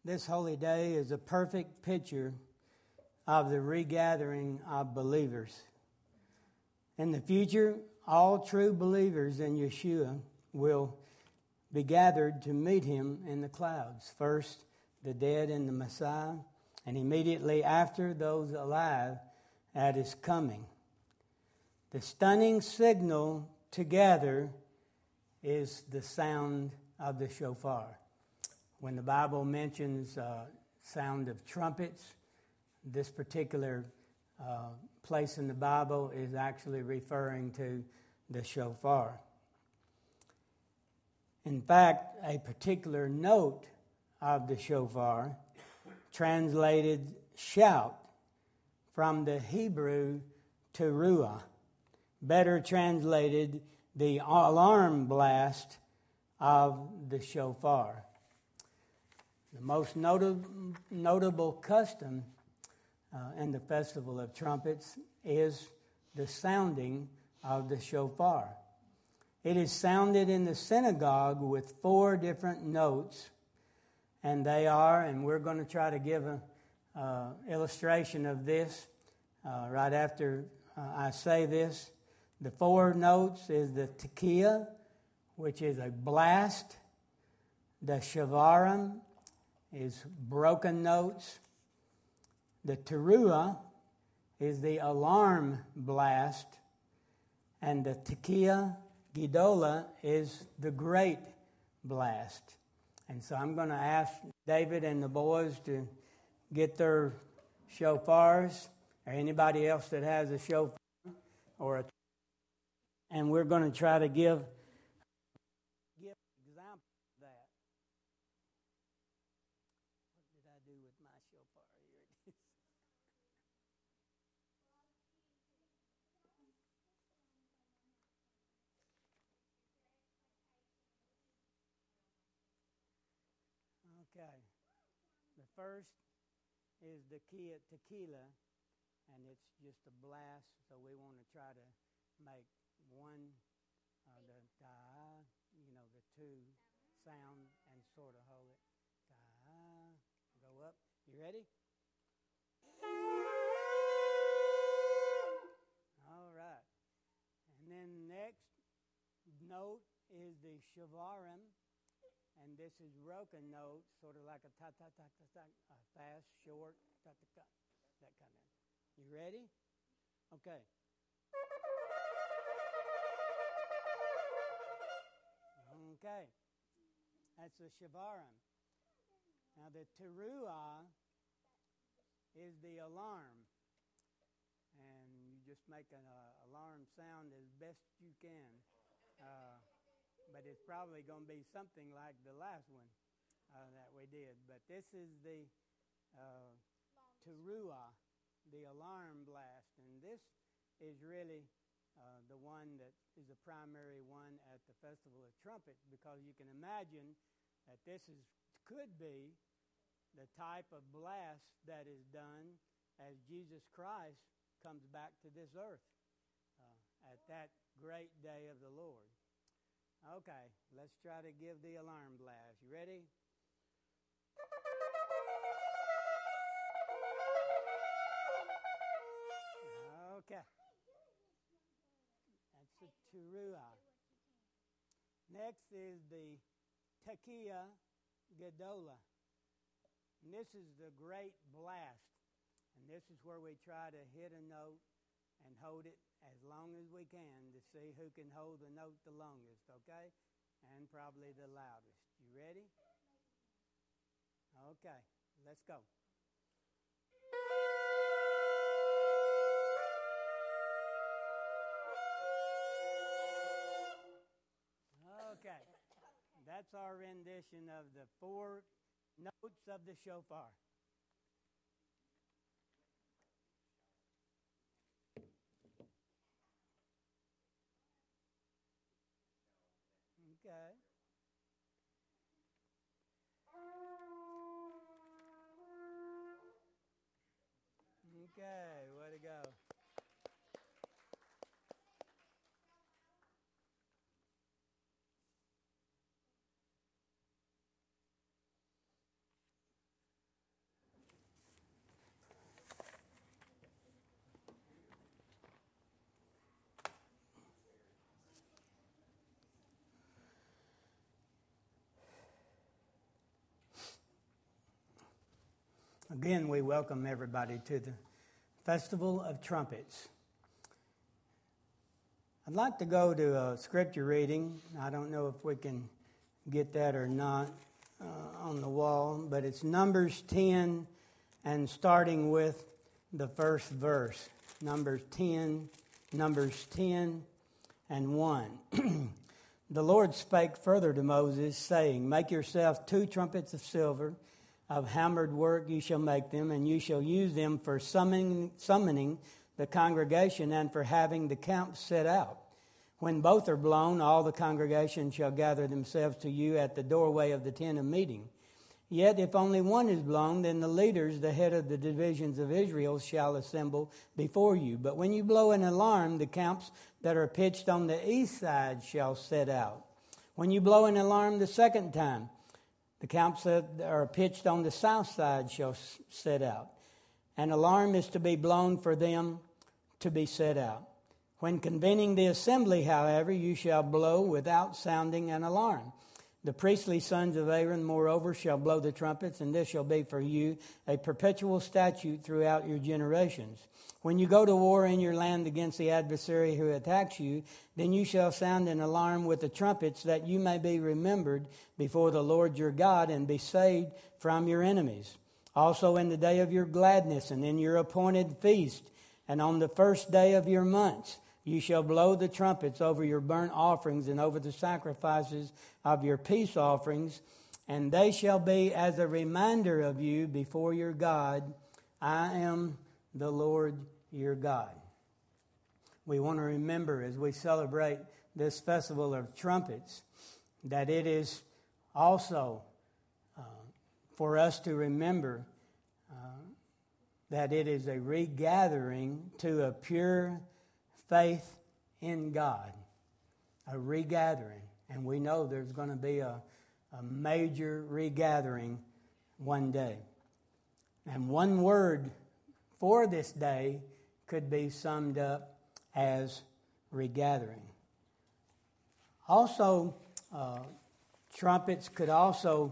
This holy day is a perfect picture of the regathering of believers. In the future, all true believers in Yeshua will be gathered to meet him in the clouds. First, the dead in the Messiah, and immediately after, those alive at his coming. The stunning signal to gather is the sound of the shofar. When the Bible mentions sound of trumpets, this particular place in the Bible is actually referring to the shofar. In fact, a particular note of the shofar, translated shout from the Hebrew teruah, better translated the alarm blast of the shofar. The most notable custom in the Festival of Trumpets is the sounding of the shofar. It is sounded in the synagogue with 4 different notes, and they are, and we're going to try to give an illustration of this right after I say this. The 4 notes is the tekiah, which is a blast. The shavarim is broken notes. The teruah is the alarm blast. And the tekiah gedola is the great blast. And so I'm going to ask David and the boys to get their shofars, or anybody else that has a shofar, and we're going to try to give example of that. What did I do with my shofar? Here it is. Okay. The first is the tequila, and it's just a blast, so we want to try to make one, the ta, the 2 sound, and sort of hold it. Ta, go up. You ready? All right. And then next note is the shavarim, and this is broken notes, sort of like a ta-ta-ta-ta-ta, fast, short, ta-ta-ta, that kind of. You ready? Okay. Okay. That's the shavarim. Now the teruah is the alarm. And you just make an alarm sound as best you can. But it's probably going to be something like the last one that we did. But this is the teruah, the alarm blast. And this is really the one that is the primary one at the Festival of Trumpets, because you can imagine that this could be the type of blast that is done as Jesus Christ comes back to this earth at that great day of the Lord. Okay, let's try to give the alarm blast. You ready? Okay. That's the teruah. Next is the tekiah gedola. And this is the great blast. And this is where we try to hit a note and hold it as long as we can to see who can hold the note the longest, okay? And probably the loudest. You ready? Okay, let's go. Okay, that's our rendition of the 4 notes of the shofar. Okay. Okay, way to go. Again, we welcome everybody to the Festival of Trumpets. I'd like to go to a scripture reading. I don't know if we can get that or not on the wall, but it's Numbers 10 and starting with the first verse. Numbers 10 and 1. The Lord spake further to Moses, saying, Make yourself 2 trumpets of silver, of hammered work you shall make them, and you shall use them for summoning the congregation and for having the camp set out. When both are blown, all the congregation shall gather themselves to you at the doorway of the tent of meeting. Yet if only one is blown, then the leaders, the head of the divisions of Israel, shall assemble before you. But when you blow an alarm, the camps that are pitched on the east side shall set out. When you blow an alarm the second time, the camps that are pitched on the south side shall set out. An alarm is to be blown for them to be set out. When convening the assembly, however, you shall blow without sounding an alarm. The priestly sons of Aaron, moreover, shall blow the trumpets, and this shall be for you a perpetual statute throughout your generations. When you go to war in your land against the adversary who attacks you, then you shall sound an alarm with the trumpets, that you may be remembered before the Lord your God and be saved from your enemies. Also in the day of your gladness and in your appointed feast, and on the first day of your months, you shall blow the trumpets over your burnt offerings and over the sacrifices of your peace offerings, and they shall be as a reminder of you before your God. I am the Lord your God. We want to remember as we celebrate this festival of trumpets that it is also for us to remember that it is a regathering to a pure faith in God, a regathering. And we know there's going to be a major regathering one day. And one word for this day could be summed up as regathering. Also, trumpets could also,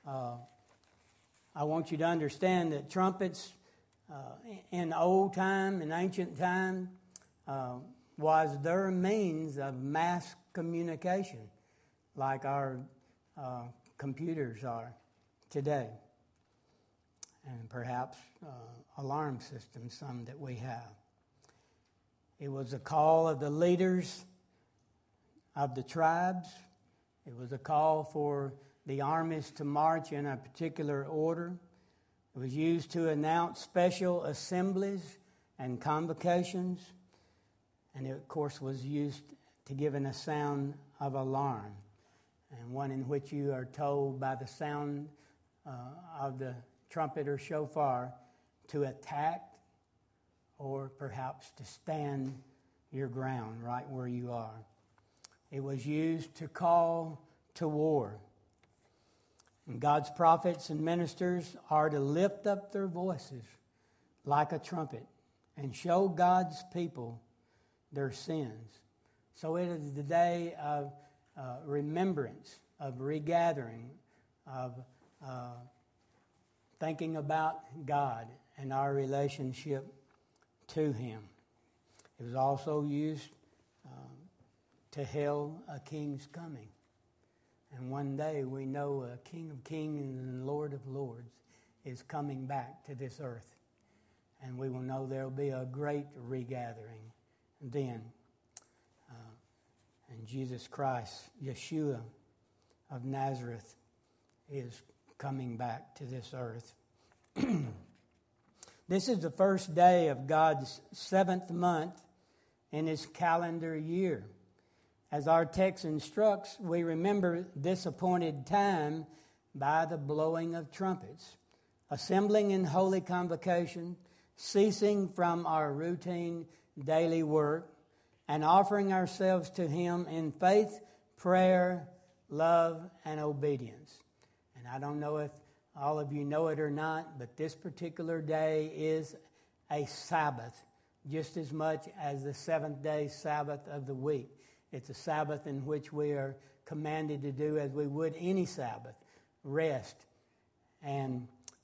I want you to understand that trumpets in old time, in ancient time, was their means of mass communication, like our computers are today, and perhaps alarm systems, some that we have. It was a call of the leaders of the tribes. It was a call for the armies to march in a particular order. It was used to announce special assemblies and convocations. And it, of course, was used to give a sound of alarm, and one in which you are told by the sound of the trumpet or shofar to attack or perhaps to stand your ground right where you are. It was used to call to war. And God's prophets and ministers are to lift up their voices like a trumpet and show God's people their sins. So it is the day of remembrance, of regathering, of thinking about God and our relationship to Him. It was also used to hail a king's coming. And one day we know a King of Kings and Lord of Lords is coming back to this earth. And we will know there will be a great regathering then. And Jesus Christ, Yeshua of Nazareth, is coming back to this earth. This is the first day of God's 7th month in His calendar year. As our text instructs, we remember this appointed time by the blowing of trumpets, assembling in holy convocation, ceasing from our routine daily work, and offering ourselves to Him in faith, prayer, love, and obedience. And I don't know if all of you know it or not, but this particular day is a Sabbath, just as much as the 7th-day Sabbath of the week. It's a Sabbath in which we are commanded to do as we would any Sabbath, rest and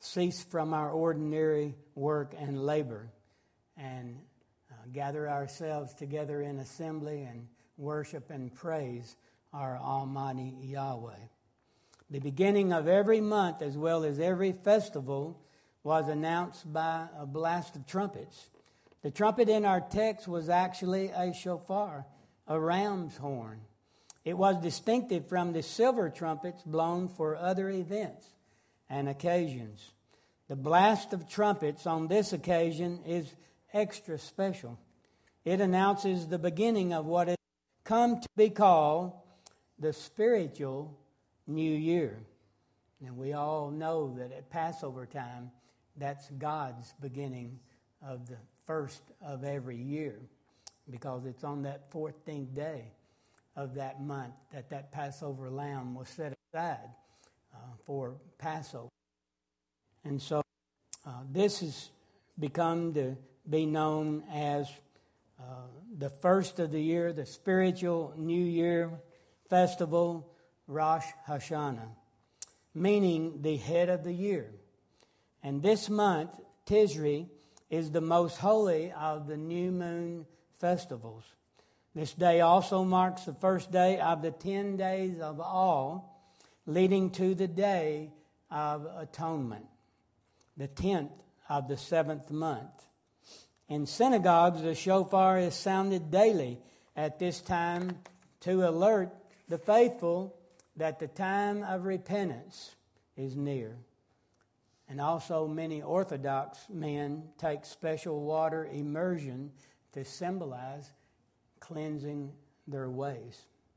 cease from our ordinary work and labor and gather ourselves together in assembly and worship and praise our Almighty Yahweh. The beginning of every month, as well as every festival, was announced by a blast of trumpets. The trumpet in our text was actually a shofar, a ram's horn. It was distinctive from the silver trumpets blown for other events and occasions. The blast of trumpets on this occasion is extra special. It announces the beginning of what has come to be called the spiritual New Year. And we all know that at Passover time, that's God's beginning of the first of every year, because it's on that 14th day of that month that Passover lamb was set aside for Passover. And so this has become to be known as the first of the year, the spiritual New Year festival, Rosh Hashanah, meaning the head of the year. And this month, Tishri, is the most holy of the new moon festivals. This day also marks the first day of the 10 days of all, leading to the Day of Atonement, the 10th of the 7th month. In synagogues, the shofar is sounded daily at this time to alert the faithful that the time of repentance is near. And also many Orthodox men take special water immersion to symbolize cleansing their ways.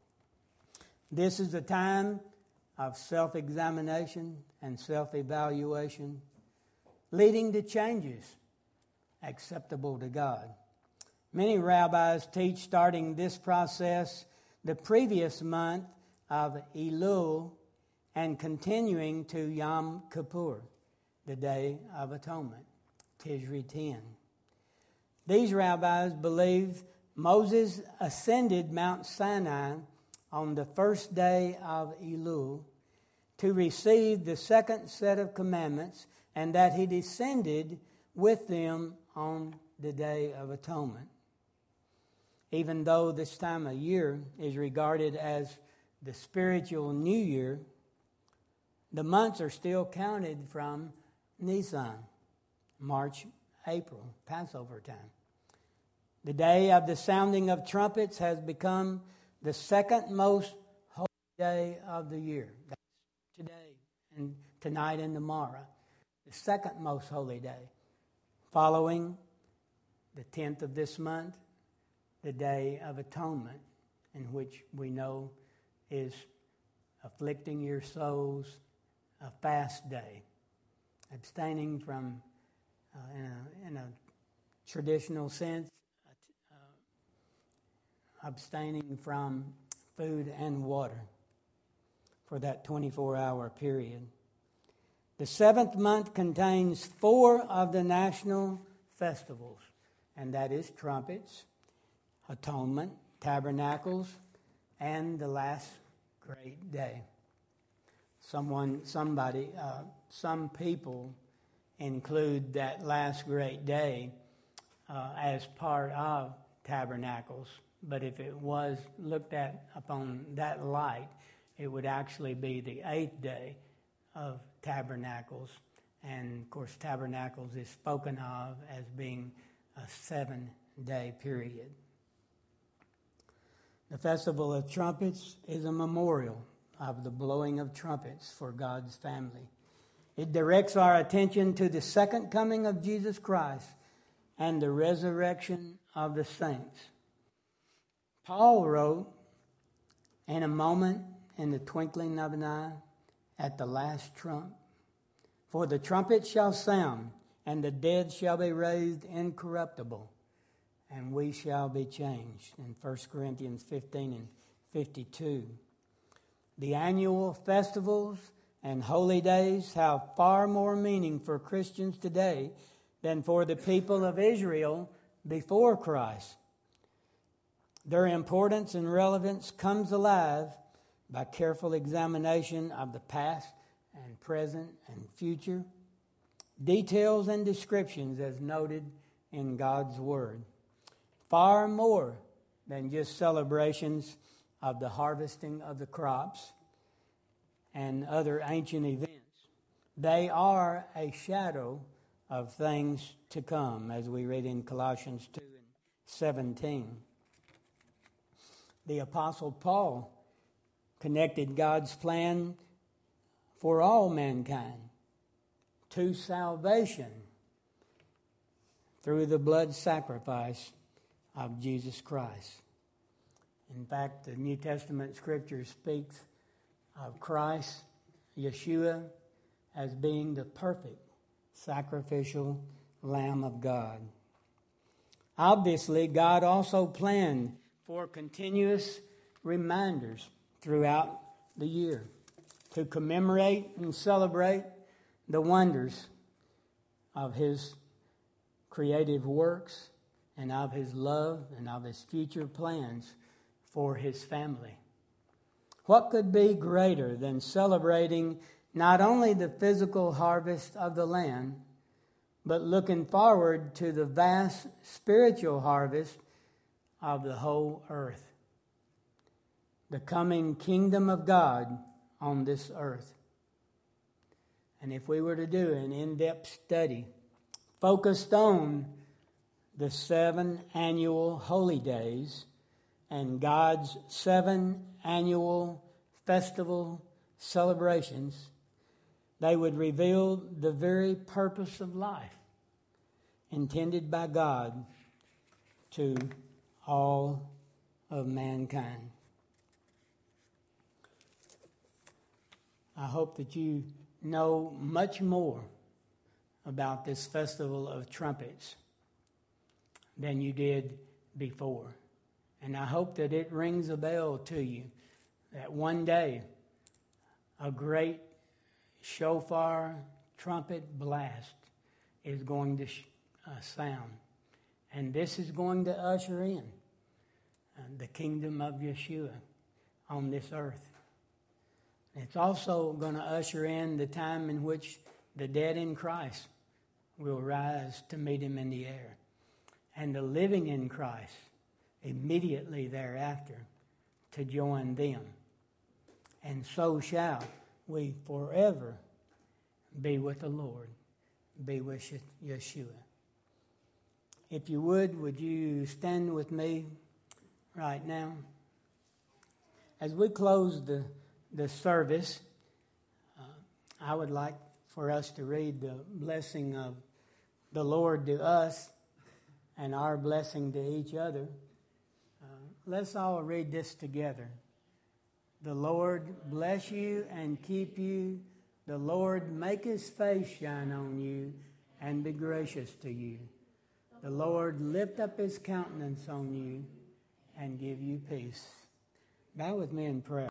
This is a time of self-examination and self-evaluation, leading to changes acceptable to God. Many rabbis teach starting this process the previous month of Elul and continuing to Yom Kippur, the Day of Atonement, Tishri 10. These rabbis believe Moses ascended Mount Sinai on the first day of Elul to receive the second set of commandments, and that he descended with them on the Day of Atonement. Even though this time of year is regarded as the spiritual New Year, the months are still counted from Nisan, March, April, Passover time. The day of the sounding of trumpets has become the second most holy day of the year. That's today and tonight and tomorrow. The second most holy day, following the 10th of this month, the Day of Atonement, in which we know is afflicting your souls, a fast day, abstaining from, in a traditional sense, abstaining from food and water for that 24-hour period. The 7th month contains 4 of the national festivals, and that is trumpets, atonement, tabernacles, and the last great day. Some people include that last great day as part of tabernacles, but if it was looked at upon that light, it would actually be the 8th day of tabernacles. And of course, tabernacles is spoken of as being a 7-day period. The Festival of Trumpets is a memorial of the blowing of trumpets for God's family. It directs our attention to the second coming of Jesus Christ and the resurrection of the saints. Paul wrote, "In a moment, in the twinkling of an eye, at the last trump, for the trumpet shall sound, and the dead shall be raised incorruptible, and we shall be changed." In 1 Corinthians 15 and 52. The annual festivals and holy days have far more meaning for Christians today than for the people of Israel before Christ. Their importance and relevance comes alive by careful examination of the past and present and future, details and descriptions as noted in God's Word. Far more than just celebrations of the harvesting of the crops and other ancient events. They are a shadow of things to come, as we read in Colossians 2:17. The Apostle Paul connected God's plan for all mankind to salvation through the blood sacrifice of Jesus Christ. In fact, the New Testament scripture speaks of Christ, Yeshua, as being the perfect sacrificial Lamb of God. Obviously, God also planned for continuous reminders throughout the year to commemorate and celebrate the wonders of His creative works and of His love and of His future plans for His family. What could be greater than celebrating not only the physical harvest of the land, but looking forward to the vast spiritual harvest of the whole earth, the coming kingdom of God on this earth. And if we were to do an in-depth study focused on the 7 annual holy days and God's 7 annual festival celebrations, they would reveal the very purpose of life intended by God to all of mankind. I hope that you know much more about this Festival of Trumpets than you did before. And I hope that it rings a bell to you that one day a great shofar trumpet blast is going to sound. And this is going to usher in the kingdom of Yeshua on this earth. It's also going to usher in the time in which the dead in Christ will rise to meet Him in the air, and the living in Christ immediately thereafter to join them. And so shall we forever be with the Lord, be with Yeshua. If you would you stand with me right now? As we close the service, I would like for us to read the blessing of the Lord to us and our blessing to each other. Let's all read this together. The Lord bless you and keep you. The Lord make His face shine on you and be gracious to you. The Lord lift up His countenance on you and give you peace. Bow with me in prayer.